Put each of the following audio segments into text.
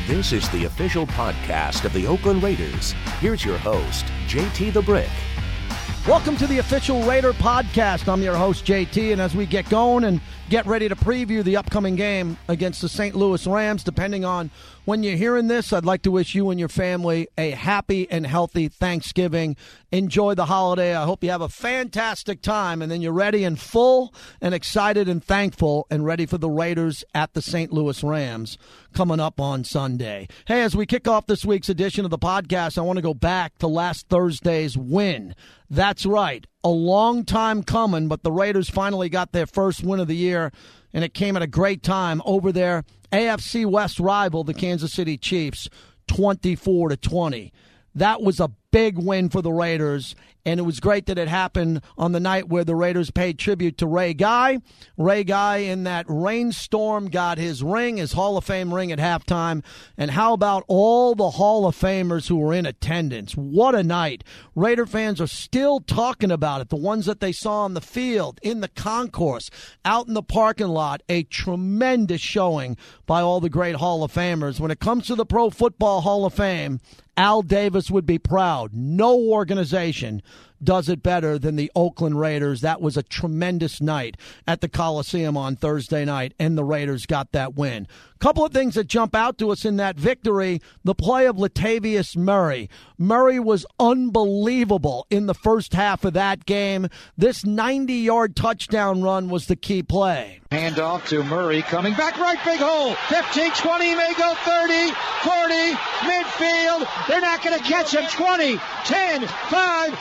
This is the official podcast of the Oakland Raiders. Here's your host, JT the Brick. Welcome to the official Raider podcast. I'm your host, JT, and as we get going and get ready to preview the upcoming game against the St. Louis Rams, depending on when you're hearing this, I'd like to wish you and your family a happy and healthy Thanksgiving. Enjoy the holiday. I hope you have a fantastic time, and then you're ready and full and excited and thankful and ready for the Raiders at the St. Louis Rams coming up on Sunday. Hey, as we kick off this week's edition of the podcast, I want to go back to last Thursday's win. That's right, a long time coming, but the Raiders finally got their first win of the year, and it came at a great time over their AFC West rival, the Kansas City Chiefs, 24-20. That was a big win for the Raiders, and it was great that it happened on the night where the Raiders paid tribute to Ray Guy. Ray Guy, in that rainstorm, got his ring, his Hall of Fame ring at halftime. And how about all the Hall of Famers who were in attendance? What a night. Raider fans are still talking about it, the ones that they saw on the field, in the concourse, out in the parking lot. A tremendous showing by all the great Hall of Famers. When it comes to the Pro Football Hall of Fame, Al Davis would be proud. No organization does it better than the Oakland Raiders. That was a tremendous night at the Coliseum on Thursday night, and the Raiders got that win. Couple of things that jump out to us in that victory. The play of Latavius Murray. Murray was unbelievable in the first half of that game. This 90-yard touchdown run was the key play. Handoff to Murray, coming back right, big hole. 15, 20, may go 30, 40, midfield. They're not going to catch him. 20, 10, 5,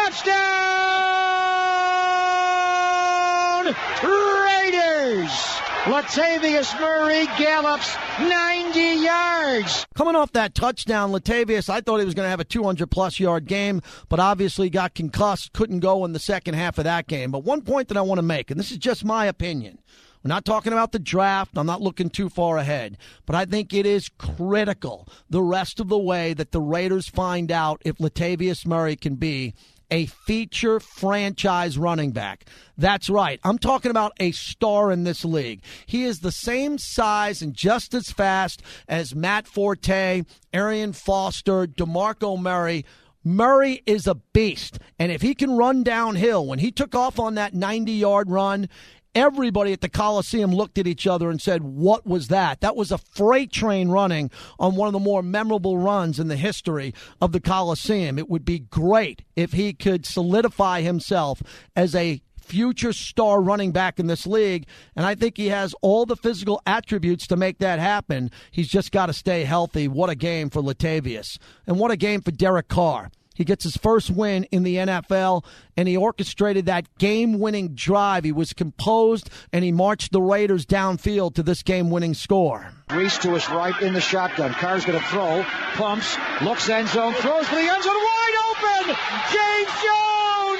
touchdown! Raiders! Latavius Murray gallops 90 yards. Coming off that touchdown, Latavius, I thought he was going to have a 200-plus yard game, but obviously got concussed, couldn't go in the second half of that game. But one point that I want to make, and this is just my opinion, we're not talking about the draft. I'm not looking too far ahead. But I think it is critical the rest of the way that the Raiders find out if Latavius Murray can be a feature franchise running back. That's right. I'm talking about a star in this league. He is the same size and just as fast as Matt Forte, Arian Foster, DeMarco Murray. Murray is a beast. And if he can run downhill, when he took off on that 90-yard run, everybody at the Coliseum looked at each other and said, what was that? That was a freight train running on one of the more memorable runs in the history of the Coliseum. It would be great if he could solidify himself as a future star running back in this league, and I think he has all the physical attributes to make that happen. He's just got to stay healthy. What a game for Latavius, and what a game for Derek Carr. He gets his first win in the NFL, and he orchestrated that game-winning drive. He was composed, and he marched the Raiders downfield to this game-winning score. Reese to his right in the shotgun. Carr's going to throw, pumps, looks end zone, throws for the end zone, wide open! James Jones!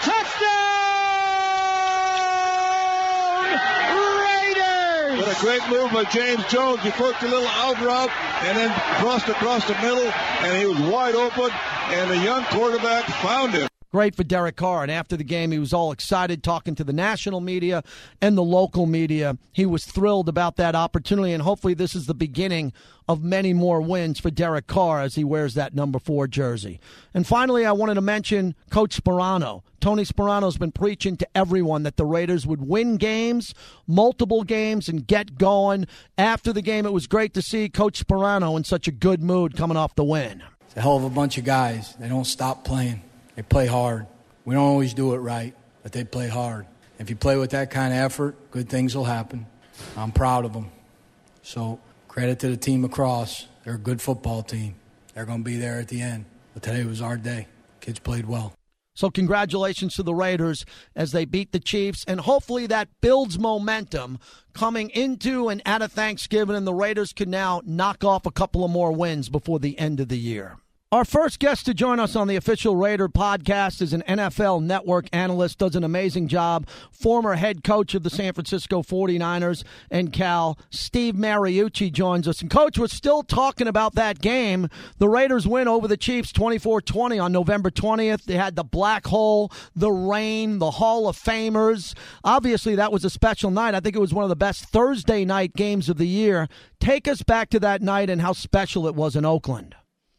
Touchdown! Raiders! What a great move by James Jones. He worked a little out route and then crossed across the middle, and he was wide open. And the young quarterback found him. Great for Derek Carr. And after the game, he was all excited talking to the national media and the local media. He was thrilled about that opportunity, and hopefully this is the beginning of many more wins for Derek Carr as he wears that number 4 jersey. And finally, I wanted to mention Coach Sperano. Tony Sperano's been preaching to everyone that the Raiders would win games, multiple games, and get going. After the game, it was great to see Coach Sperano in such a good mood coming off the win. It's a hell of a bunch of guys. They don't stop playing. They play hard. We don't always do it right, but they play hard. If you play with that kind of effort, good things will happen. I'm proud of them. So credit to the team across. They're a good football team. They're going to be there at the end. But today was our day. Kids played well. So congratulations to the Raiders as they beat the Chiefs, and hopefully that builds momentum coming into and out of Thanksgiving, and the Raiders can now knock off a couple of more wins before the end of the year. Our first guest to join us on the Official Raider podcast is an NFL Network analyst, does an amazing job, former head coach of the San Francisco 49ers and Cal. Steve Mariucci joins us. And, Coach, we're still talking about that game. The Raiders win over the Chiefs 24-20 on November 20th. They had the black hole, the rain, the Hall of Famers. Obviously, that was a special night. I think it was one of the best Thursday night games of the year. Take us back to that night and how special it was in Oakland.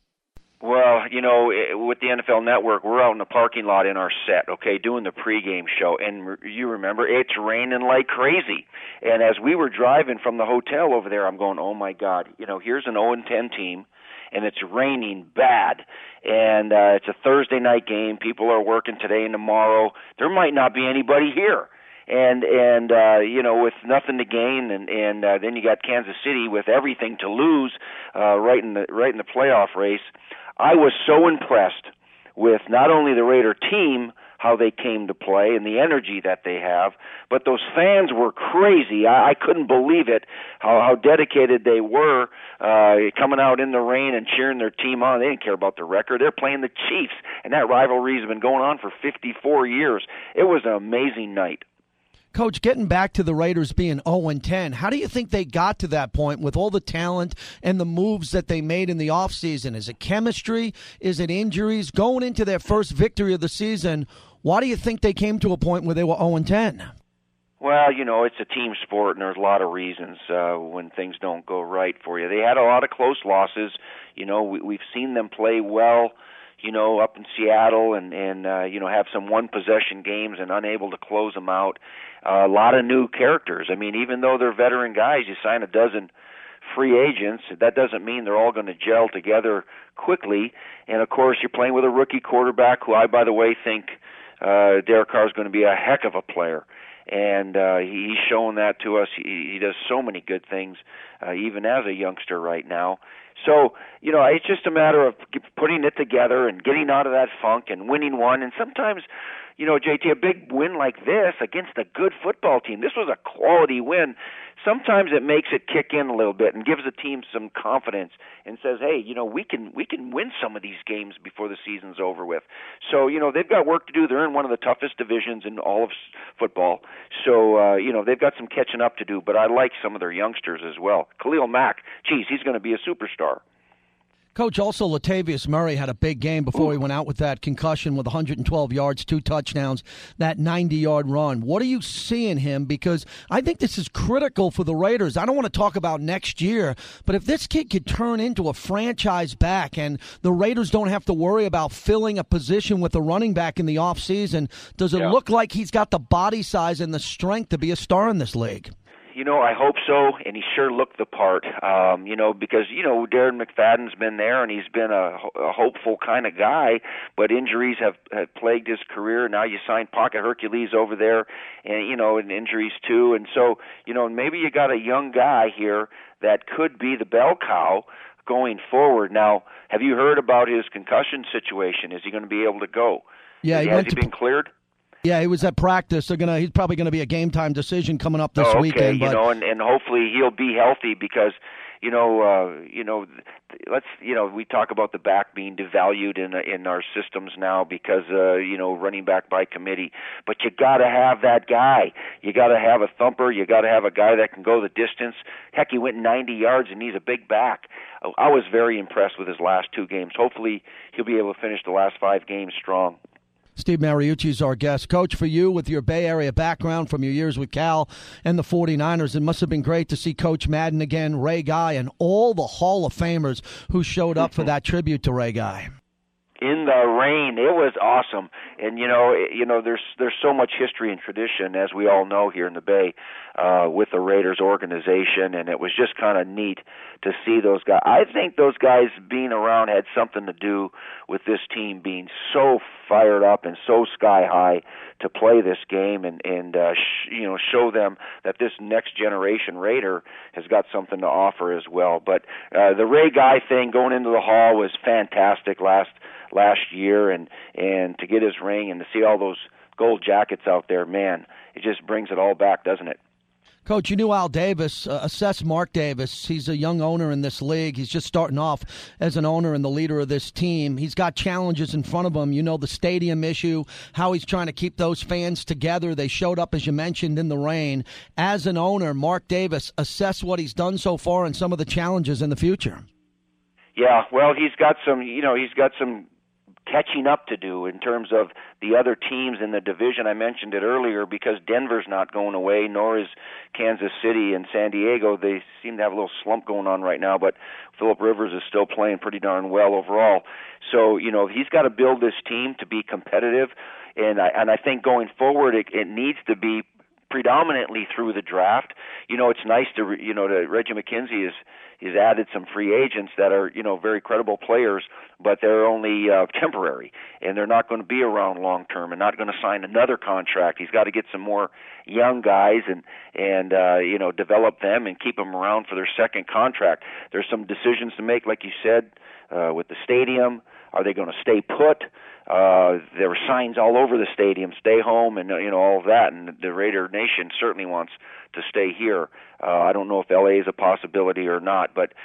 Well, with the NFL Network, we're out in the parking lot in our set, okay, doing the pregame show. And you remember, it's raining like crazy. And as we were driving from the hotel over there, I'm going, oh, my God, here's an 0-10 team, and it's raining bad. And it's a Thursday night game. People are working today and tomorrow. There might not be anybody here. And with nothing to gain, and then you got Kansas City with everything to lose, right in the playoff race. I was so impressed with not only the Raider team, how they came to play, and the energy that they have, but those fans were crazy. I couldn't believe it, how dedicated they were, coming out in the rain and cheering their team on. They didn't care about the record. They're playing the Chiefs, and that rivalry has been going on for 54 years. It was an amazing night. Coach, getting back to the Raiders being 0-10, how do you think they got to that point with all the talent and the moves that they made in the offseason? Is it chemistry? Is it injuries? Going into their first victory of the season, why do you think they came to a point where they were 0-10? Well, it's a team sport, and there's a lot of reasons when things don't go right for you. They had a lot of close losses. We've seen them play well, up in Seattle and have some one-possession games and unable to close them out. A lot of new characters. I mean, even though they're veteran guys, you sign a dozen free agents. That doesn't mean they're all going to gel together quickly. And, of course, you're playing with a rookie quarterback who I, by the way, think Derek Carr is going to be a heck of a player. And he's shown that to us. He does so many good things, even as a youngster right now. So, it's just a matter of putting it together and getting out of that funk and winning one. And sometimes, JT, a big win like this against a good football team, this was a quality win. Sometimes it makes it kick in a little bit and gives the team some confidence and says, hey, we can win some of these games before the season's over with. So, they've got work to do. They're in one of the toughest divisions in all of football. So, they've got some catching up to do. But I like some of their youngsters as well. Khalil Mack, he's going to be a superstar. Coach, also Latavius Murray had a big game before he went out with that concussion with 112 yards, 2 touchdowns, that 90-yard run. What are you seeing him? Because I think this is critical for the Raiders. I don't want to talk about next year, but if this kid could turn into a franchise back and the Raiders don't have to worry about filling a position with a running back in the offseason, does it look like he's got the body size and the strength to be a star in this league? I hope so, and he sure looked the part, because, Darren McFadden's been there, and he's been a hopeful kind of guy, but injuries have plagued his career. Now you signed Pocket Hercules over there, and injuries too. And so, maybe you got a young guy here that could be the bell cow going forward. Now, have you heard about his concussion situation? Is he going to be able to go? Yeah, has he been cleared? Yeah, he was at practice. He's probably going to be a game-time decision coming up this weekend. But and hopefully he'll be healthy because, we talk about the back being devalued in our systems now because, running back by committee. But you got to have that guy. You got to have a thumper. You got to have a guy that can go the distance. Heck, he went 90 yards, and he's a big back. I was very impressed with his last 2 games. Hopefully he'll be able to finish the last 5 games strong. Steve Mariucci is our guest. Coach, for you, with your Bay Area background from your years with Cal and the 49ers, it must have been great to see Coach Madden again, Ray Guy, and all the Hall of Famers who showed up for that tribute to Ray Guy. In the rain, it was awesome, and there's so much history and tradition, as we all know here in the Bay, with the Raiders organization, and it was just kind of neat to see those guys. I think those guys being around had something to do with this team being so fired up and so sky high to play this game, and show them that this next generation Raider has got something to offer as well. But the Ray Guy thing going into the Hall was fantastic last year, and to get his ring and to see all those gold jackets out there, man, it just brings it all back, doesn't it? Coach, you knew Al Davis. Assess Mark Davis. He's a young owner in this league. He's just starting off as an owner and the leader of this team. He's got challenges in front of him. You know, the stadium issue, how he's trying to keep those fans together. They showed up, as you mentioned, in the rain. As an owner, Mark Davis, assess what he's done so far and some of the challenges in the future. Yeah, well, he's got some catching up to do in terms of the other teams in the division. I mentioned it earlier because Denver's not going away, nor is Kansas City and San Diego. They seem to have a little slump going on right now, but Phillip Rivers is still playing pretty darn well overall. So, he's got to build this team to be competitive, and I think going forward it needs to be predominantly through the draft. It's nice to Reggie McKenzie He's added some free agents that are, very credible players, but they're only temporary, and they're not going to be around long term and not going to sign another contract. He's got to get some more young guys and develop them and keep them around for their second contract. There's some decisions to make, like you said, with the stadium. Are they going to stay put? There were signs all over the stadium, stay home, and all of that. And the Raider Nation certainly wants to stay here. I don't know if LA is a possibility or not, but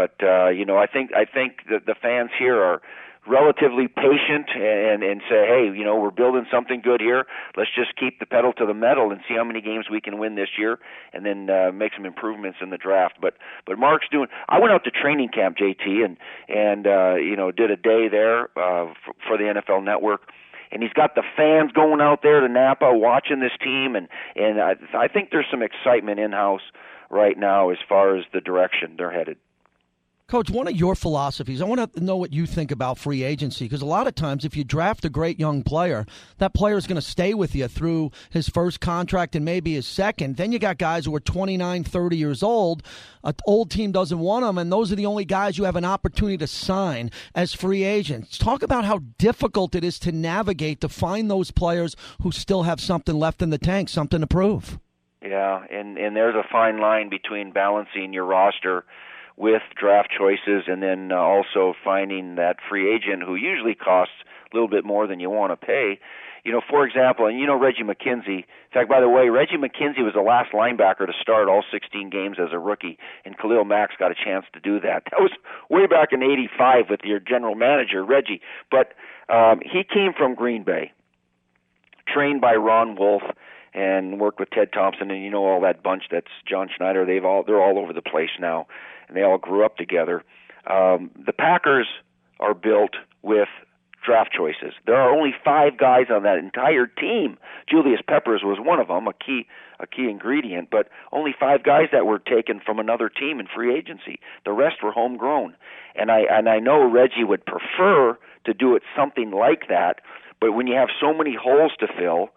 I think that the fans here are relatively patient and say, hey, we're building something good here. Let's just keep the pedal to the metal and see how many games we can win this year, and then make some improvements in the draft. But Mark's doing. I went out to training camp, JT, and did a day there for the NFL Network. And he's got the fans going out there to Napa watching this team, and I think there's some excitement in-house right now as far as the direction they're headed. Coach, one of your philosophies, I want to know what you think about free agency, because a lot of times if you draft a great young player, that player is going to stay with you through his first contract and maybe his second. Then you got guys who are 29, 30 years old. An old team doesn't want them, and those are the only guys you have an opportunity to sign as free agents. Talk about how difficult it is to navigate to find those players who still have something left in the tank, something to prove. Yeah, and there's a fine line between balancing your roster with draft choices and then also finding that free agent who usually costs a little bit more than you want to pay. For example, and Reggie McKenzie. In fact, by the way, Reggie McKenzie was the last linebacker to start all 16 games as a rookie, and Khalil Mack's got a chance to do that. That was way back in '85 with your general manager, Reggie. But he came from Green Bay, trained by Ron Wolf, and worked with Ted Thompson, and all that bunch. That's John Schneider. They're all over the place now, and they all grew up together. The Packers are built with draft choices. There are only 5 guys on that entire team. Julius Peppers was one of them, a key ingredient, but only 5 guys that were taken from another team in free agency. The rest were homegrown, and I know Reggie would prefer to do it something like that, but when you have so many holes to fill,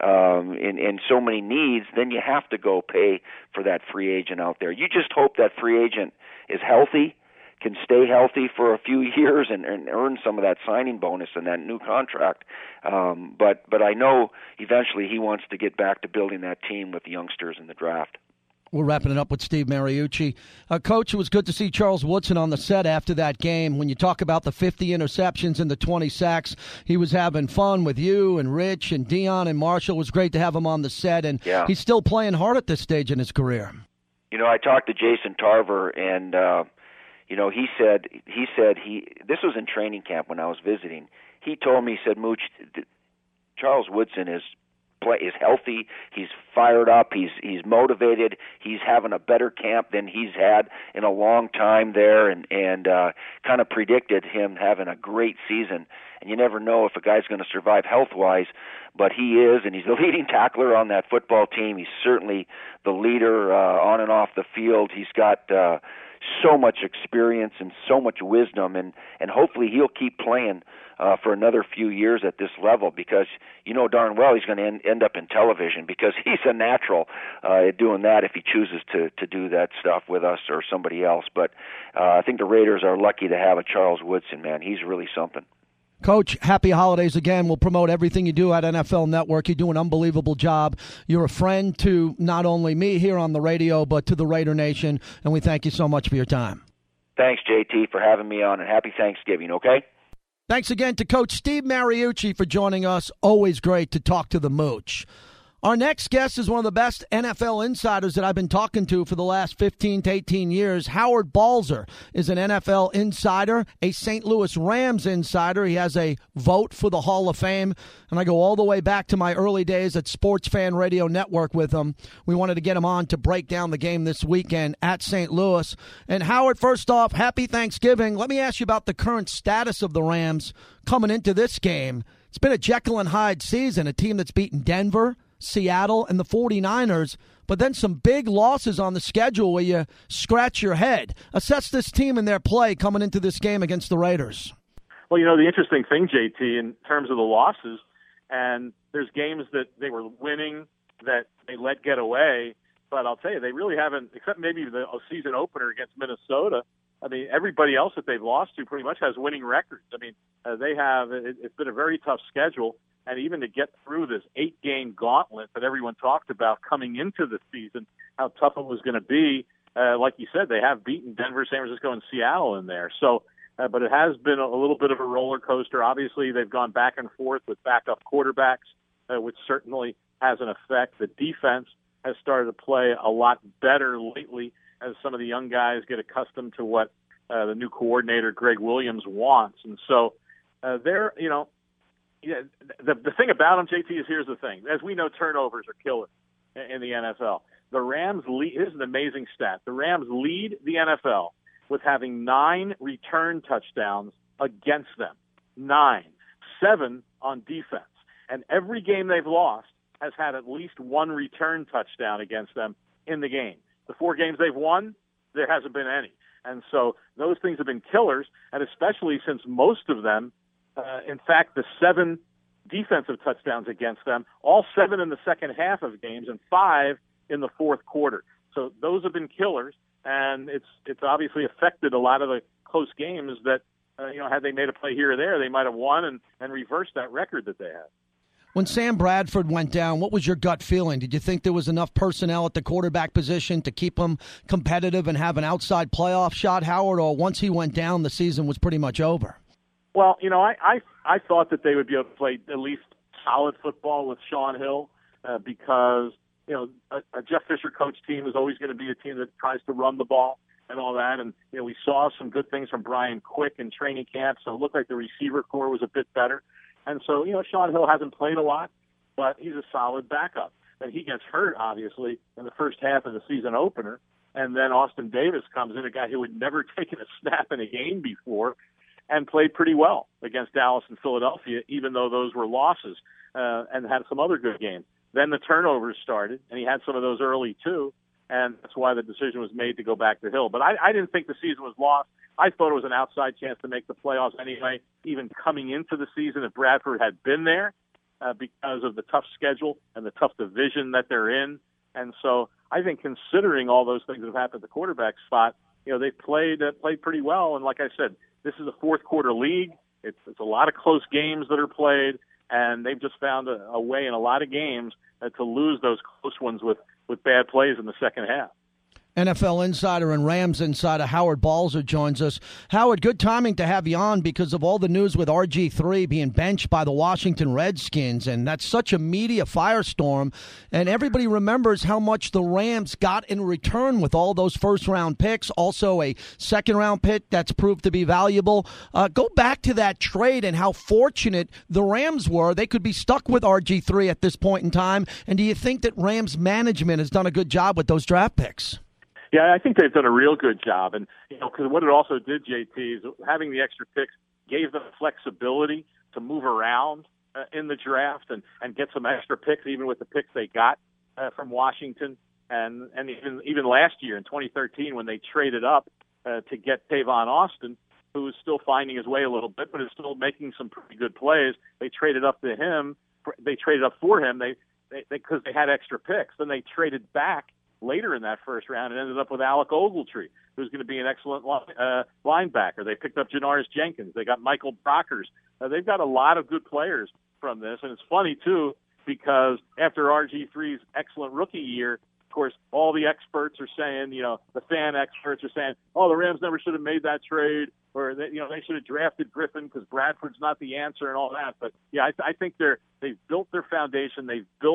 and so many needs, then you have to go pay for that free agent out there. You just hope that free agent is healthy, can stay healthy for a few years and earn some of that signing bonus and that new contract. But I know eventually he wants to get back to building that team with the youngsters in the draft. We're wrapping it up with Steve Mariucci. Coach, it was good to see Charles Woodson on the set after that game. When you talk about the 50 interceptions and the 20 sacks, he was having fun with you and Rich and Dion and Marshall. It was great to have him on the set, and He's still playing hard at this stage in his career. I talked to Jason Tarver, and he said this was in training camp when I was visiting. He told me, he said, Mooch, Charles Woodson is healthy, he's fired up, he's motivated, he's having a better camp than he's had in a long time there, and kind of predicted him having a great season. And you never know if a guy's going to survive health-wise, but he is, and he's the leading tackler on that football team. He's certainly the leader on and off the field. He's got so much experience and so much wisdom, and hopefully he'll keep playing for another few years at this level, because darn well he's going to end up in television, because he's a natural at doing that if he chooses to do that stuff with us or somebody else. But I think the Raiders are lucky to have a Charles Woodson, man. He's really something. Coach, happy holidays again. We'll promote everything you do at NFL Network. You do an unbelievable job. You're a friend to not only me here on the radio, but to the Raider Nation, and we thank you so much for your time. Thanks, JT, for having me on, and happy Thanksgiving, okay? Thanks again to Coach Steve Mariucci for joining us. Always great to talk to the Mooch. Our next guest is one of the best NFL insiders that I've been talking to for the last 15 to 18 years. Howard Balzer is an NFL insider, a St. Louis Rams insider. He has a vote for the Hall of Fame, and I go all the way back to my early days at Sports Fan Radio Network with him. We wanted to get him on to break down the game this weekend at St. Louis. And Howard, first off, happy Thanksgiving. Let me ask you about the current status of the Rams coming into this game. It's been a Jekyll and Hyde season, a team that's beaten Denver, Seattle, and the 49ers, but then some big losses on the schedule where you scratch your head. Assess this team and their play coming into this game against the Raiders. Well, the interesting thing, JT, in terms of the losses, and there's games that they were winning that they let get away, but I'll tell you, they really haven't, except maybe the season opener against Minnesota. I mean, everybody else that they've lost to pretty much has winning records. I mean, it's been a very tough schedule. And even to get through this 8-game gauntlet that everyone talked about coming into the season, how tough it was going to be, like you said, they have beaten Denver, San Francisco, and Seattle in there. So, but it has been a little bit of a roller coaster. Obviously, they've gone back and forth with backup quarterbacks, which certainly has an effect. The defense has started to play a lot better lately as some of the young guys get accustomed to what the new coordinator, Greg Williams, wants. And so they're, Yeah, the thing about them, JT, is here's the thing. As we know, turnovers are killers in the NFL. The Rams lead. Here's an amazing stat. The Rams lead the NFL with having 9 return touchdowns against them. 9. 7 on defense. And every game they've lost has had at least 1 return touchdown against them in the game. The 4 games they've won, there hasn't been any. And so those things have been killers, and especially since most of them, in fact, the 7 defensive touchdowns against them, all 7 in the second half of games and 5 in the fourth quarter. So those have been killers, and it's obviously affected a lot of the close games that, had they made a play here or there, they might have won and reversed that record that they had. When Sam Bradford went down, what was your gut feeling? Did you think there was enough personnel at the quarterback position to keep him competitive and have an outside playoff shot, Howard, or once he went down, the season was pretty much over? Well, I thought that they would be able to play at least solid football with Sean Hill because, a Jeff Fisher coach team is always going to be a team that tries to run the ball and all that. And, we saw some good things from Brian Quick in training camp, so it looked like the receiver core was a bit better. And so, Sean Hill hasn't played a lot, but he's a solid backup. And he gets hurt, obviously, in the first half of the season opener. And then Austin Davis comes in, a guy who had never taken a snap in a game before, and played pretty well against Dallas and Philadelphia, even though those were losses, and had some other good games. Then the turnovers started, and he had some of those early too, and that's why the decision was made to go back to Hill. But I didn't think the season was lost. I thought it was an outside chance to make the playoffs anyway, even coming into the season if Bradford had been there because of the tough schedule and the tough division that they're in. And so I think considering all those things that have happened at the quarterback spot, they've played pretty well. And like I said, this is a fourth quarter league. It's a lot of close games that are played, and they've just found a way in a lot of games to lose those close ones with bad plays in the second half. NFL insider and Rams insider Howard Balzer joins us. Howard, good timing to have you on because of all the news with RG3 being benched by the Washington Redskins, and that's such a media firestorm. And everybody remembers how much the Rams got in return with all those first-round picks, also a second-round pick that's proved to be valuable. Go back to that trade and how fortunate the Rams were. They could be stuck with RG3 at this point in time. And do you think that Rams management has done a good job with those draft picks? Yeah, I think they've done a real good job. And, because what it also did, JT, is having the extra picks gave them flexibility to move around in the draft and get some extra picks, even with the picks they got from Washington. And even last year in 2013 when they traded up to get Tavon Austin, who is still finding his way a little bit, but is still making some pretty good plays. They traded up to him. They traded up for him because they had extra picks. Then they traded back later in that first round and ended up with Alec Ogletree, who's going to be an excellent linebacker. They picked up Janoris Jenkins. They got Michael Brockers. They've got a lot of good players from this. And it's funny, too, because after RG3's excellent rookie year, of course, all the experts are saying, the fan experts are saying, oh, the Rams never should have made that trade, or they should have drafted Griffin because Bradford's not the answer and all that. But, yeah, I think they've built their foundation. They've built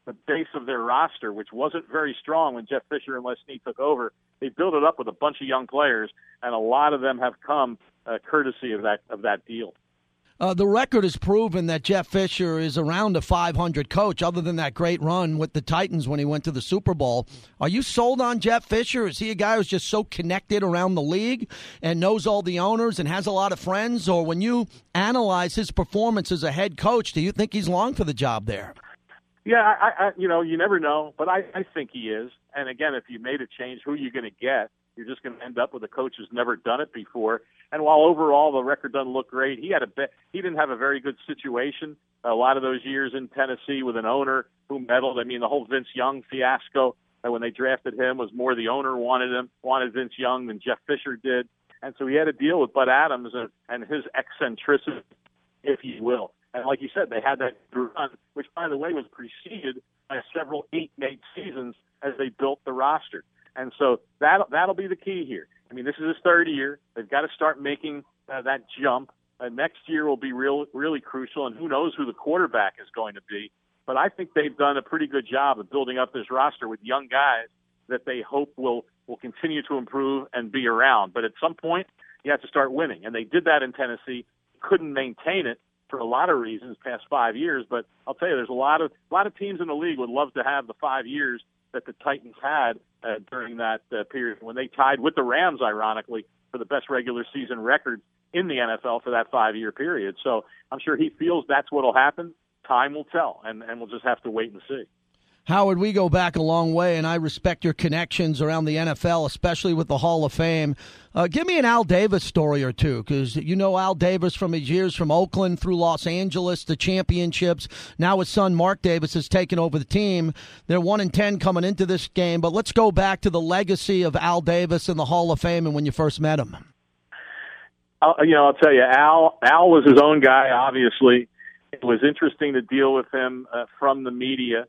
the base of their roster, which wasn't very strong when Jeff Fisher and Les Snead took over. They built it up with a bunch of young players, and a lot of them have come courtesy of that deal. The record has proven that Jeff Fisher is around a 500 coach, other than that great run with the Titans when he went to the Super Bowl. Are you sold on Jeff Fisher? Is he a guy who's just so connected around the league and knows all the owners and has a lot of friends? Or when you analyze his performance as a head coach, do you think he's long for the job there? Yeah, I you never know, but I think he is. And again, if you made a change, who are you going to get? You're just going to end up with a coach who's never done it before. And while overall the record doesn't look great, he didn't have a very good situation a lot of those years in Tennessee with an owner who meddled. I mean, the whole Vince Young fiasco when they drafted him was more the owner wanted Vince Young than Jeff Fisher did. And so he had to deal with Bud Adams and his eccentricity, if you will. And like you said, they had that run, which, by the way, was preceded by several 8-8 seasons as they built the roster. And so that'll be the key here. I mean, this is his third year. They've got to start making that jump. Next year will be really crucial, and who knows who the quarterback is going to be. But I think they've done a pretty good job of building up this roster with young guys that they hope will continue to improve and be around. But at some point, you have to start winning. And they did that in Tennessee. Couldn't maintain it for a lot of reasons past 5 years. But I'll tell you, there's a lot of teams in the league would love to have the 5 years that the Titans had during that period when they tied with the Rams, ironically, for the best regular season record in the NFL for that 5-year period. So I'm sure he feels that's what will happen. Time will tell, and we'll just have to wait and see. Howard, we go back a long way, and I respect your connections around the NFL, especially with the Hall of Fame. Give me an Al Davis story or two, because you know Al Davis from his years from Oakland through Los Angeles, the championships. Now his son Mark Davis has taken over the team. They're 1-10 coming into this game, but let's go back to the legacy of Al Davis in the Hall of Fame and when you first met him. I'll tell you, Al was his own guy, obviously. It was interesting to deal with him from the media.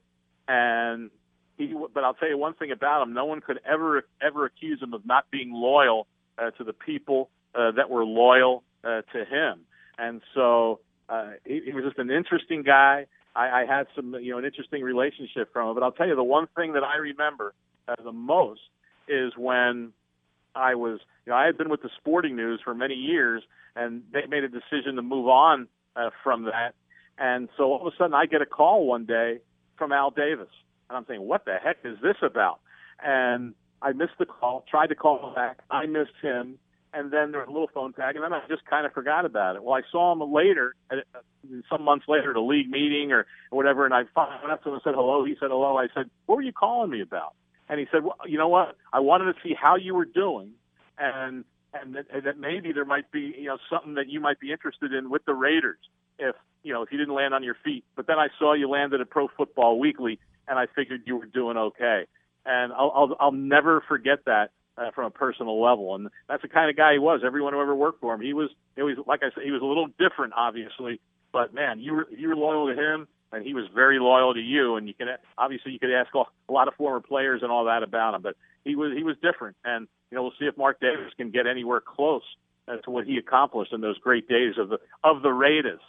But I'll tell you one thing about him: no one could ever accuse him of not being loyal to the people that were loyal to him. And so he was just an interesting guy. I had an interesting relationship from him. But I'll tell you, the one thing that I remember the most is when I had been with the Sporting News for many years, and they made a decision to move on from that. And so all of a sudden, I get a call one day from Al Davis. And I'm saying, what the heck is this about? And I missed the call, tried to call him back. I missed him. And then there was a little phone tag, and then I just kind of forgot about it. Well, I saw him later, some months later, at a league meeting or whatever, and I went up to him and said hello. He said hello. I said, what were you calling me about? And he said, well, you know what? I wanted to see how you were doing, and that maybe there might be something that you might be interested in with the Raiders if you didn't land on your feet. But then I saw you landed at Pro Football Weekly, and I figured you were doing okay. And I'll never forget that from a personal level. And that's the kind of guy he was. Everyone who ever worked for him, he was like I said, he was a little different, obviously. But man, you were loyal to him, and he was very loyal to you. And you could ask a lot of former players and all that about him, but he was different. And we'll see if Mark Davis can get anywhere close to what he accomplished in those great days of the Raiders.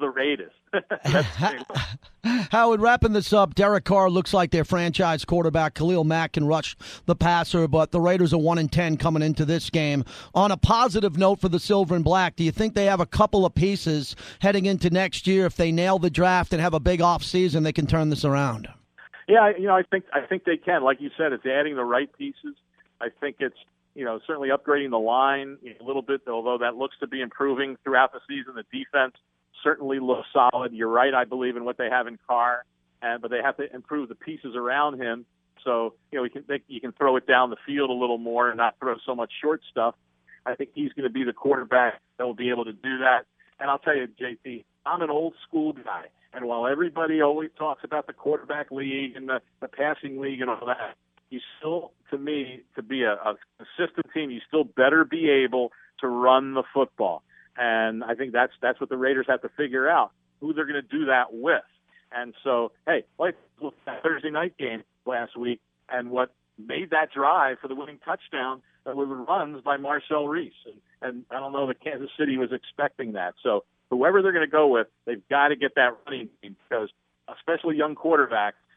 Howard, wrapping this up, Derek Carr looks like their franchise quarterback. Khalil Mack can rush the passer, but the Raiders are 1-10 coming into this game. On a positive note for the Silver and Black, do you think they have a couple of pieces heading into next year? If they nail the draft and have a big offseason, they can turn this around? Yeah, I think they can. Like you said, it's adding the right pieces. I think it's certainly upgrading the line a little bit, although that looks to be improving throughout the season. The defense certainly looks solid. You're right, I believe, in what they have in Carr, but they have to improve the pieces around him. So you can throw it down the field a little more and not throw so much short stuff. I think he's going to be the quarterback that will be able to do that. And I'll tell you, JT, I'm an old school guy, and while everybody always talks about the quarterback league and the passing league and all that, you still, to me, to be a consistent team, you still better be able to run the football. And I think that's what the Raiders have to figure out, who they're going to do that with. And so, hey, let's look at that Thursday night game last week and what made that drive for the winning touchdown that was runs by Marcel Reese. And I don't know that Kansas City was expecting that. So whoever they're going to go with, they've got to get that running game because especially young quarterbacks,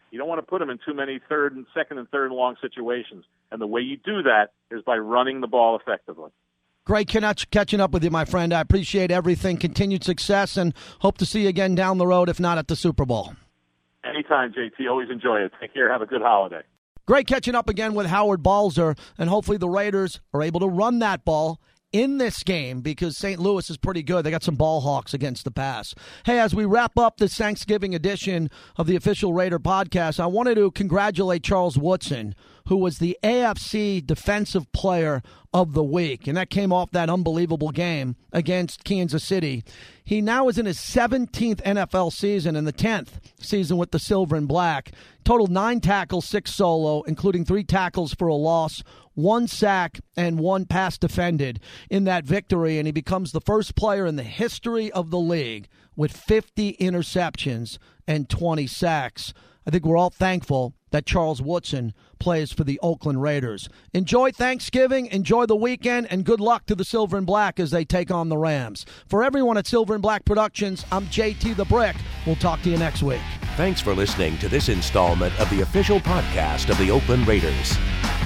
You don't want to put them in too many second and third and long situations. And the way you do that is by running the ball effectively. Great catching up with you, my friend. I appreciate everything. Continued success, and hope to see you again down the road, if not at the Super Bowl. Anytime, JT. Always enjoy it. Take care. Have a good holiday. Great catching up again with Howard Balzer, and hopefully the Raiders are able to run that ball in this game because St. Louis is pretty good. They got some ball hawks against the pass. Hey, as we wrap up this Thanksgiving edition of the Official Raider Podcast, I wanted to congratulate Charles Woodson, who was the AFC Defensive Player of the Week, and that came off that unbelievable game against Kansas City. He now is in his 17th NFL season and the 10th season with the Silver and Black. Total 9 tackles, 6 solo, including 3 tackles for a loss, 1 sack, and 1 pass defended in that victory, and he becomes the first player in the history of the league with 50 interceptions and 20 sacks. I think we're all thankful that Charles Woodson plays for the Oakland Raiders. Enjoy Thanksgiving, enjoy the weekend, and good luck to the Silver and Black as they take on the Rams. For everyone at Silver and Black Productions, I'm JT the Brick. We'll talk to you next week. Thanks for listening to this installment of the official podcast of the Oakland Raiders.